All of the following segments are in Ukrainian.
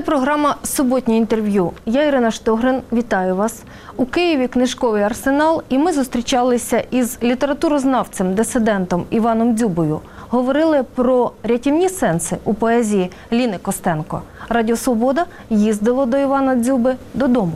програма «Суботнє інтерв'ю». Я Ірина Штогрин, вітаю вас. У Києві книжковий арсенал, і ми зустрічалися із літературознавцем, дисидентом Іваном Дзюбою. Говорили про рятівні сенси у поезії Ліни Костенко. Радіо «Свобода» їздило до Івана Дзюби додому.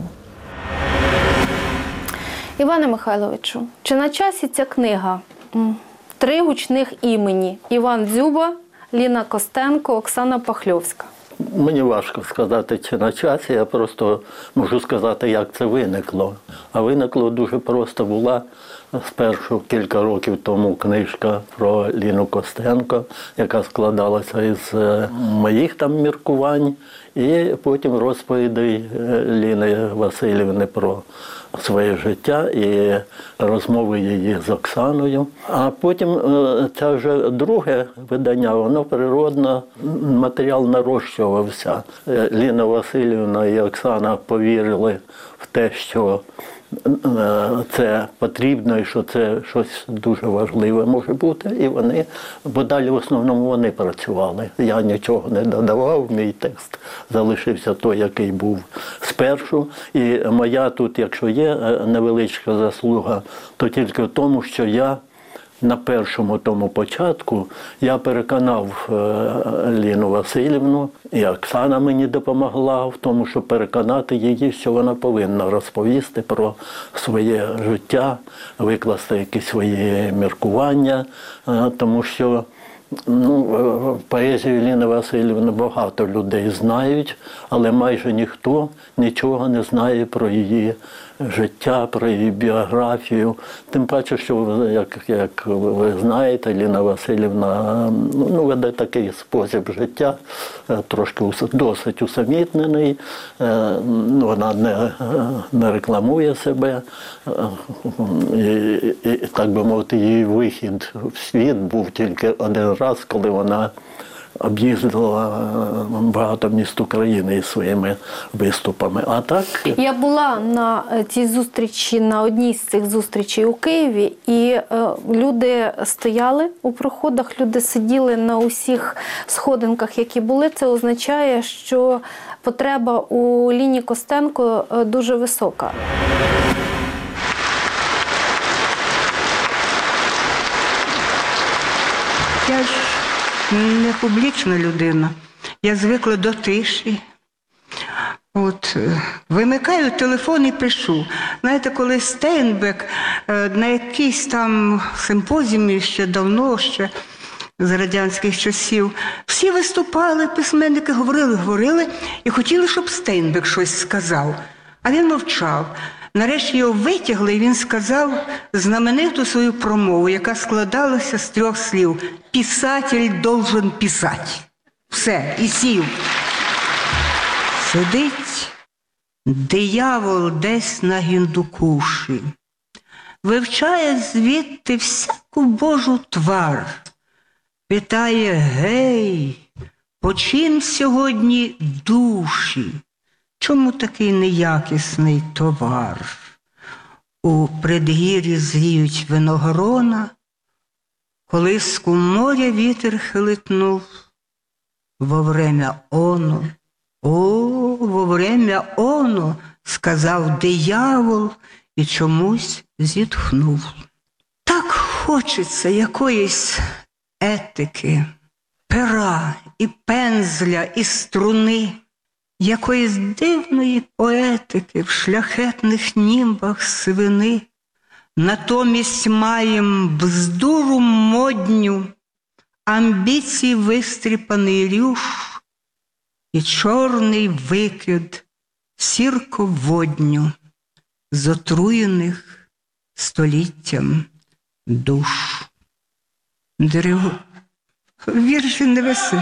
Іване Михайловичу, чи на часі ця книга? Три гучних імені – Іван Дзюба, Ліна Костенко, Оксана Пахльовська. Мені важко сказати, чи на часі, я просто можу сказати, як це виникло. А виникло дуже просто. Була спершу кілька років тому книжка про Ліну Костенко, яка складалася із моїх там міркувань, і потім розповідей Ліни Васильівни про своє життя і розмови її з Оксаною. А потім це вже друге видання, воно природно, матеріал нарощувався. Ліна Васильівна і Оксана повірили в те, що це потрібно і що це щось дуже важливе може бути. І вони, бо далі в основному вони працювали. Я нічого не додавав, мій текст залишився той, який був спершу. І моя тут, якщо є невеличка заслуга, то тільки в тому, що я на першому тому початку я переконав Ліну Васильівну, і Оксана мені допомогла в тому, щоб переконати її, що вона повинна розповісти про своє життя, викласти якісь свої міркування, тому що поезію Ліни Васильівни багато людей знають, але майже ніхто нічого не знає про її життя, про її біографію. Тим паче, що, як ви знаєте, Ліна Васильівна веде такий спосіб життя, трошки досить усамітнений, вона не рекламує себе, і, так би мовити, її вихід в світ був тільки один раз, коли вона об'їздила багато міст України із своїми виступами. А так... Я була на цій зустрічі, на одній з цих зустрічей у Києві, і люди стояли у проходах, люди сиділи на усіх сходинках, які були. Це означає, що потреба у Ліні Костенко дуже висока. Я ж не публічна людина. Я звикла до тиші. Вимикаю телефон і пишу. Знаєте, коли Стейнбек на якійсь там симпозіумі ще давно, ще з радянських часів, всі виступали, письменники говорили і хотіли, щоб Стейнбек щось сказав. А він мовчав. Нарешті його витягли, і він сказав знамениту свою промову, яка складалася з 3 слів. «Писатель должен писать». Все, і сів. Сидить диявол десь на Гіндукуші, вивчає звідти всяку Божу твар, питає: «Гей, по чим сьогодні душі? Чому такий неякісний товар?» У предгір'ї зріють виногрона, колиску моря вітер хилитнув. Во время оно, во время оно, сказав диявол і чомусь зітхнув. Так хочеться якоїсь етики, пера і пензля і струни, якоїсь дивної поетики в шляхетних німбах сивини. Натомість маєм бздуру модню, амбіцій вистріпаний рюш і чорний викид сірководню з отруєних століттям душ. Вірші не веси.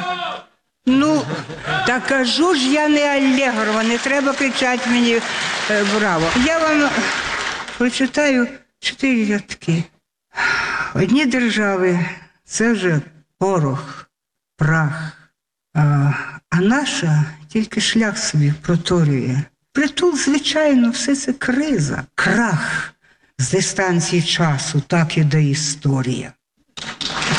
Та кажу ж, я не Аллегрова, не треба кричати мені браво. Я вам прочитаю 4 рядки. Одні держави – це вже порох, прах, а наша тільки шлях собі проторює. Притул, звичайно, все це криза, крах. З дистанції часу так іде історія.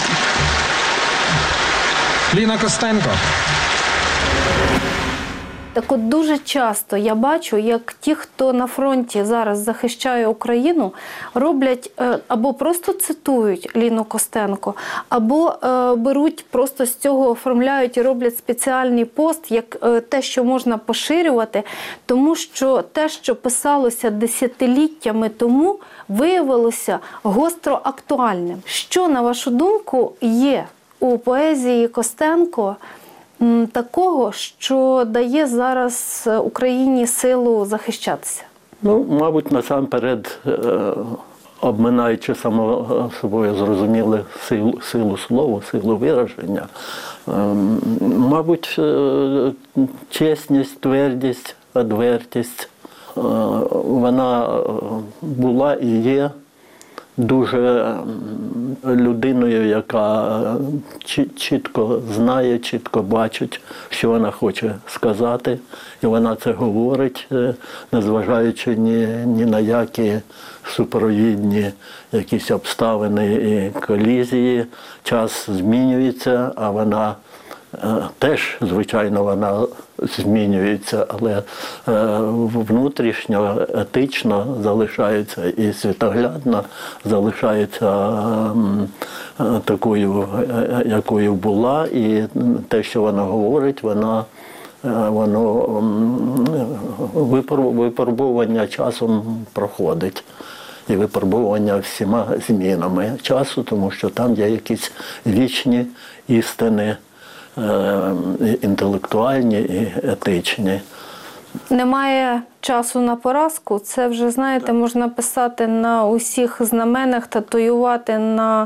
Ліна Костенко. Так от дуже часто я бачу, як ті, хто на фронті зараз захищає Україну, роблять або просто цитують Ліну Костенко, або беруть, просто з цього оформляють і роблять спеціальний пост, як те, що можна поширювати, тому що те, що писалося десятиліттями тому, виявилося гостро актуальним. Що, на вашу думку, є у поезії Костенко такого, що дає зараз Україні силу захищатися? Ну, мабуть, насамперед, обминаючи само собою зрозуміле силу слова, силу вираження, мабуть, чесність, твердість, відвертість, вона була і є дуже людиною, яка чітко знає, чітко бачить, що вона хоче сказати, і вона це говорить, незважаючи ні на які супровідні якісь обставини і колізії. Час змінюється, а вона теж, звичайно, вона змінюється, але внутрішньо, етично залишається і світоглядно залишається такою, якою була, і те, що вона говорить, воно випробування часом проходить. І випробування всіма змінами часу, тому що там є якісь вічні істини, інтелектуальні і етичні. Немає часу на поразку. Це вже, знаєте, можна писати на усіх знаменах, татуювати на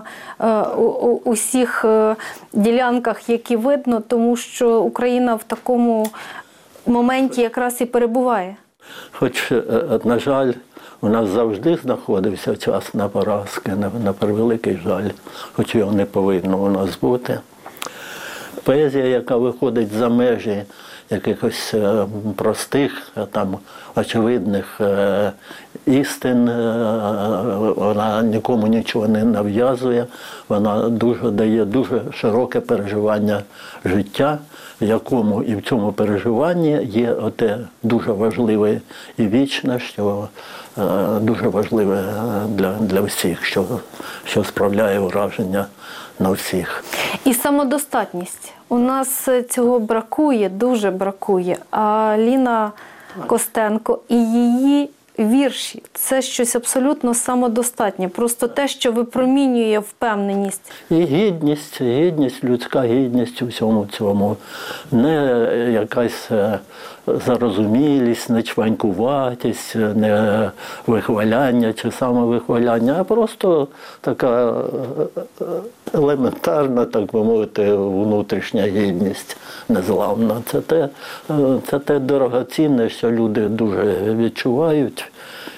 усіх ділянках, які видно, тому що Україна в такому моменті якраз і перебуває. Хоч, на жаль, у нас завжди знаходився час на поразки, на превеликий жаль, хоч його не повинно у нас бути. Поезія, яка виходить за межі якихось простих, там, очевидних істин, вона нікому нічого не нав'язує, вона дає дуже широке переживання життя, в якому і в цьому переживанні є оте дуже важливе і вічне, що дуже важливе для всіх, що справляє враження на всіх. І самодостатність. У нас цього бракує, дуже бракує. А Ліна Костенко і її вірші – це щось абсолютно самодостатнє. Просто те, що випромінює впевненість. І гідність, людська гідність у всьому цьому. Не якась зарозумілість, не чванькуватість, не вихваляння чи самовихваляння, а просто така елементарна, так би мовити, внутрішня гідність незламна. Це те дорогоцінне, що люди дуже відчувають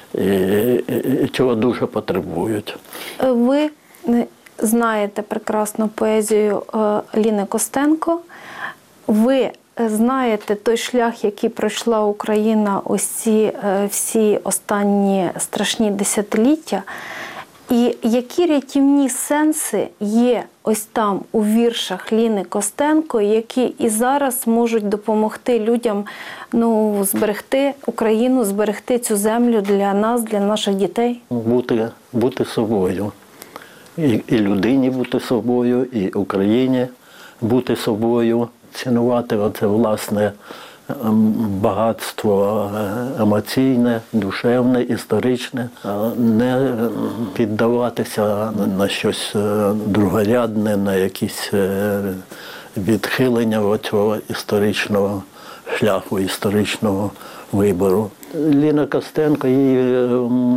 і чого дуже потребують. Ви знаєте прекрасно поезію Ліни Костенко. Ви знаєте той шлях, який пройшла Україна ось ці всі останні страшні десятиліття. І які рятівні сенси є ось там у віршах Ліни Костенко, які і зараз можуть допомогти людям зберегти Україну, зберегти цю землю для нас, для наших дітей? Бути собою. І людині бути собою, і Україні бути собою. Цінувати оце власне багатство емоційне, душевне, історичне, не піддаватися на щось другорядне, на якісь відхилення від цього історичного шляху, історичного вибору. Ліна Костенко, її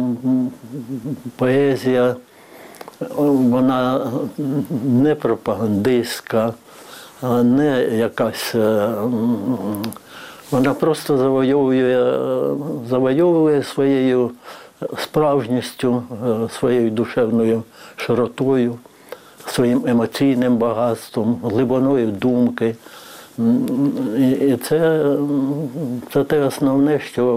поезія, вона не пропагандистська, не якась, вона просто завойовує своєю справжністю, своєю душевною широтою, своїм емоційним багатством, глибиною думки. І це те основне,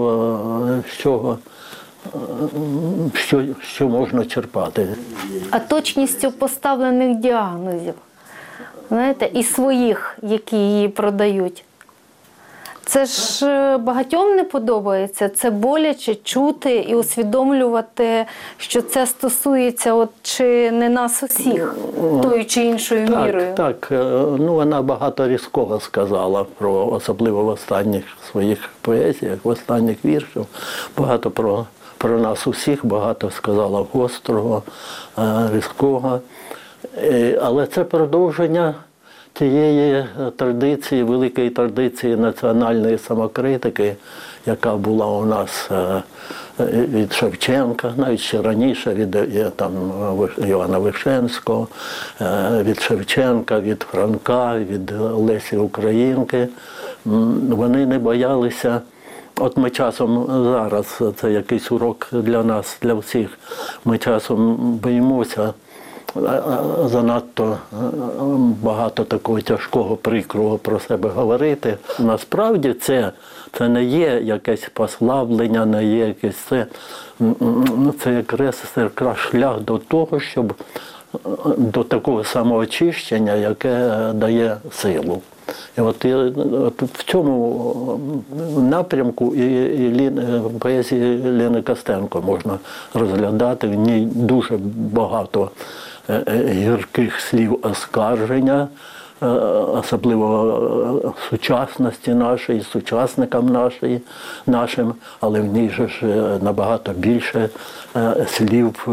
що можна черпати. А точністю поставлених діагнозів, знаєте, і своїх, які її продають. Це ж багатьом не подобається, це боляче чути і усвідомлювати, що це стосується от чи не нас усіх, тою чи іншою мірою. Так, ну вона багато різкого сказала, особливо в останніх своїх поезіях, в останніх віршах, багато про нас усіх, багато сказала гострого, різкого. Але це продовження тієї традиції, великої традиції національної самокритики, яка була у нас від Шевченка, навіть ще раніше, від Івана Вишенського, від Шевченка, від Франка, від Лесі Українки. Вони не боялися. От ми часом зараз, це якийсь урок для нас, для всіх, ми часом боїмося занадто багато такого тяжкого, прикрого про себе говорити. Насправді це не є якесь послаблення, не є якесь це якраз шлях до того, щоб до такого самоочищення, яке дає силу. І от в цьому напрямку і поезії Ліни Костенко можна розглядати. В ній дуже багато гірких слів оскарження, особливо сучасності нашої, сучасникам нашим, але в ній же ж набагато більше слів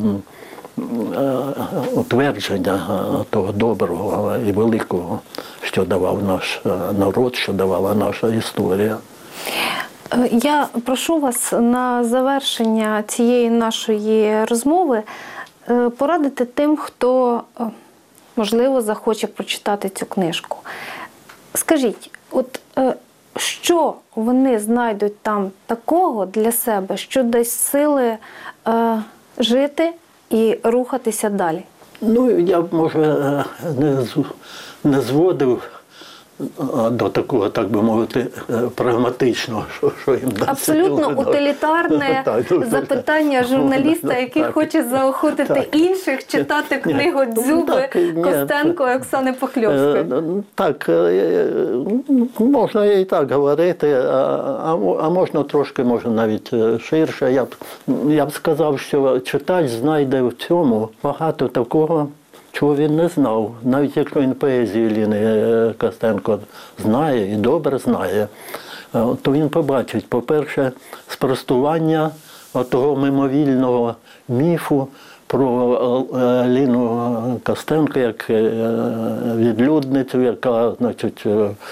утвердження того доброго і великого, що давав наш народ, що давала наша історія. Я прошу вас на завершення цієї нашої розмови порадити тим, хто, можливо, захоче прочитати цю книжку. Скажіть, от що вони знайдуть там такого для себе, що дасть сили жити і рухатися далі? Ну, я б, може, не зводив до такого, так би мовити, прагматичного, що їм дасть. Абсолютно утилітарне запитання журналіста, який хоче заохотити інших читати книгу Дзюби, Костенко і Оксани Похльовської. Так, можна і так говорити, а можна трошки, може навіть ширше. Я б сказав, що читач знайде в цьому багато такого, чого він не знав. Навіть якщо він поезію Ліни Костенко знає і добре знає, то він побачить, по-перше, спростування того мимовільного міфу про Ліну Костенко як відлюдницю, яка, значить,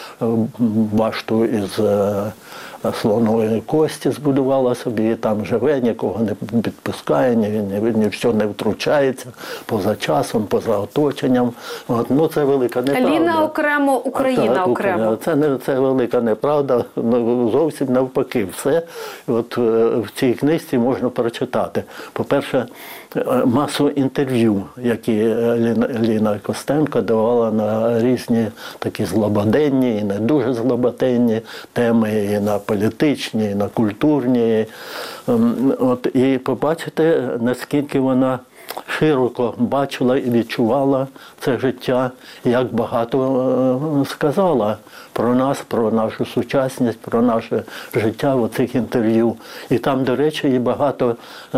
башту із слонової кості збудувала собі, і там живе, нікого не підпускає, ні в що не втручається, поза часом, поза оточенням. От, ну, це велика неправда. Ліна окремо, Україна окремо. Це велика неправда, зовсім навпаки. Все от в цій книжці можна прочитати. По-перше, масу інтерв'ю, які Ліна Костенко давала на різні такі злободенні і не дуже злободенні теми, і на політичні, і на культурні. От, і побачите, наскільки вона широко бачила і відчувала це життя, і як багато сказала про нас, про нашу сучасність, про наше життя в цих інтерв'ю. І там, до речі, і багато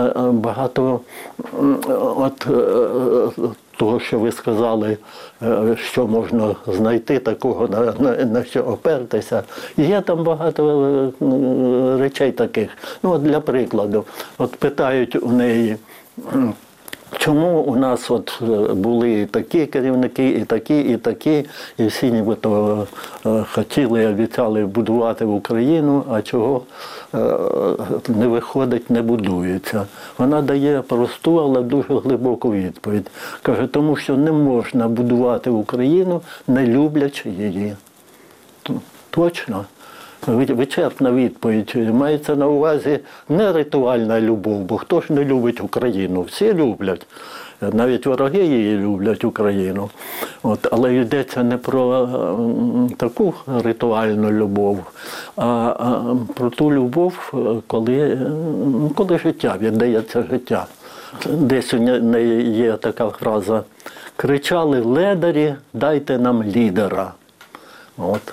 от того, що ви сказали, що можна знайти такого, на що опертися. І є там багато речей таких. Ну, от для прикладу, от питають у неї, чому у нас от були такі керівники, і такі, і всі нібито хотіли, обіцяли будувати в Україну, а чого не виходить, не будується. Вона дає просту, але дуже глибоку відповідь. Каже, тому що не можна будувати Україну, не люблячи її. Точно. Вичерпна відповідь. Мається на увазі не ритуальна любов, бо хто ж не любить Україну? Всі люблять. Навіть вороги її люблять Україну. От, але йдеться не про таку ритуальну любов, а про ту любов, коли життя, віддається життя. Десь у неї є така фраза: «Кричали ледарі, дайте нам лідера». От.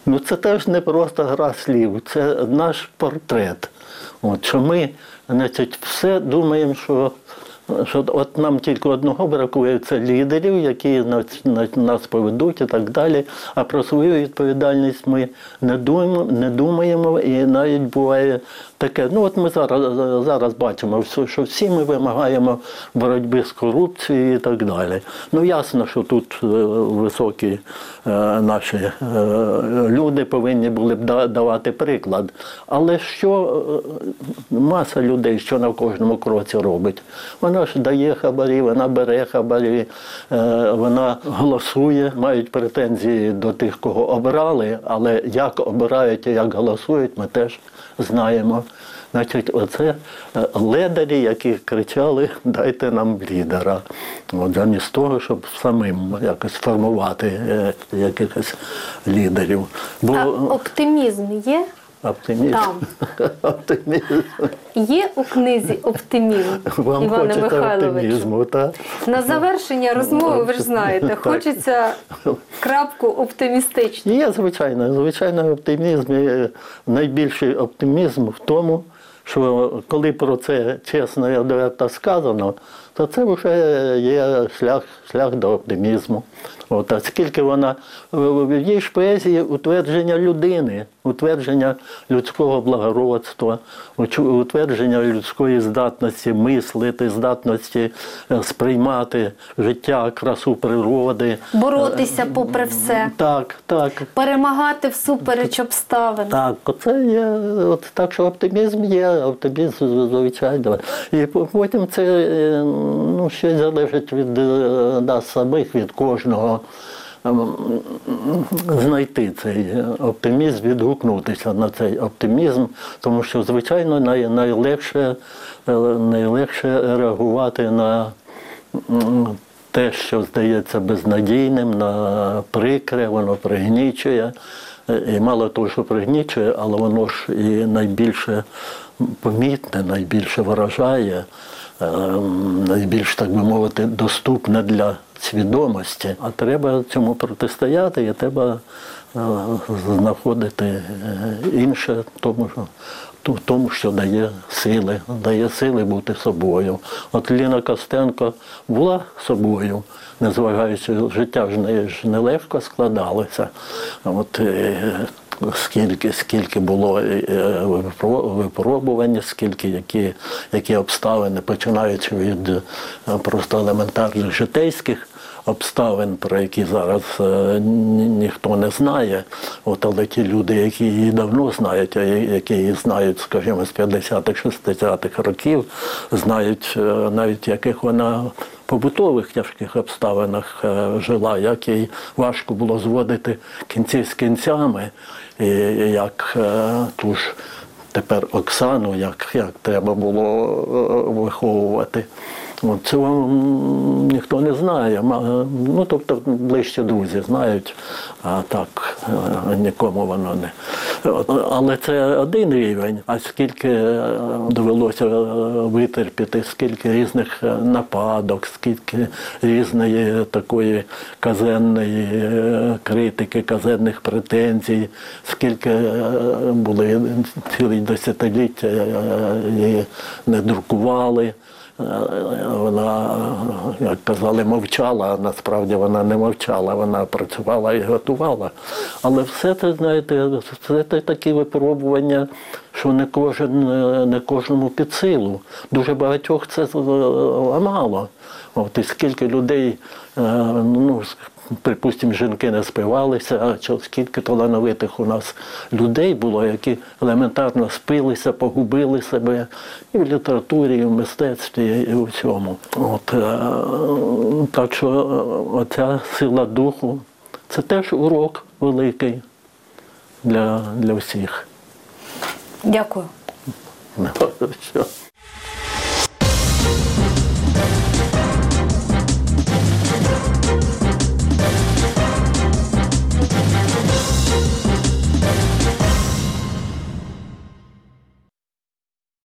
Ну це теж не просто гра слів, це наш портрет. От, що ми, значить, все думаємо, що от нам тільки одного бракує, це лідерів, які нас поведуть і так далі. А про свою відповідальність ми не думаємо, і навіть буває таке. Ну от ми зараз бачимо, що всі ми вимагаємо боротьби з корупцією і так далі. Ну ясно, що тут високі наші люди повинні були б давати приклад. Але що маса людей, що на кожному кроці робить? Вона ж дає хабарі, вона бере хабарі, вона голосує, мають претензії до тих, кого обрали, але як обирають і як голосують, ми теж знаємо. Значить, оце ледарі, які кричали «дайте нам лідера». От, замість того, щоб самим якось формувати якихось лідерів. Бо А оптимізм є? оптимізм. Там. Оптимізм. Є у книзі оптимізм, Вам Іване хочеться Михайловичу? оптимізму, так? На завершення розмови, ви ж знаєте, Так. хочеться крапку оптимістичну. Є, звичайно, оптимізм. І найбільший оптимізм в тому, що коли про це чесно і відверто сказано, то це вже є шлях до оптимізму. От, а скільки вона, в її ж поезії утвердження людини, утвердження людського благородства, утвердження людської здатності мислити, здатності сприймати життя, красу природи. Боротися попри все. Так. Перемагати всупереч обставин. Так, оце є, от, так що оптимізм є, оптимізм звичайно. І потім це щось залежить від нас самих, від кожного. Знайти цей оптимізм, відгукнутися на цей оптимізм, тому що, звичайно, найлегше реагувати на те, що здається безнадійним, на прикре, воно пригнічує. І мало того, що пригнічує, але воно ж і найбільше помітне, найбільше вражає, найбільш, так би мовити, доступне для свідомості. А треба цьому протистояти, і треба знаходити інше в тому, що дає сили бути собою. От Ліна Костенко була собою, незважаючи, життя в неї ж нелегко складалося. От, скільки було випробувань, які обставини, починаючи від просто елементарних житейських обставин, про які зараз ніхто не знає, але ті люди, які її давно знають, які її знають, скажімо, з 50-х, 60-х років, знають навіть, яких вона в побутових тяжких обставинах жила, як їй важко було зводити кінці з кінцями, і як ту ж тепер Оксану, як треба було виховувати. Цього ніхто не знає, тобто ближчі друзі знають, а так нікому воно не. Але це один рівень, а скільки довелося витерпіти, скільки різних нападок, скільки різної такої казенної критики, казенних претензій, скільки були цілі десятиліття її не друкували. Вона, як казали, мовчала, а насправді вона не мовчала, вона працювала і готувала. Але все це, знаєте, це такі випробування, що не кожному під силу. Дуже багатьох це ламало. От, і скільки людей, припустимо, жінки не спивалися, а скільки талановитих у нас людей було, які елементарно спилися, погубили себе і в літературі, і в мистецтві, і у всьому. Так що оця сила духу – це теж урок великий для всіх. Дякую. Все.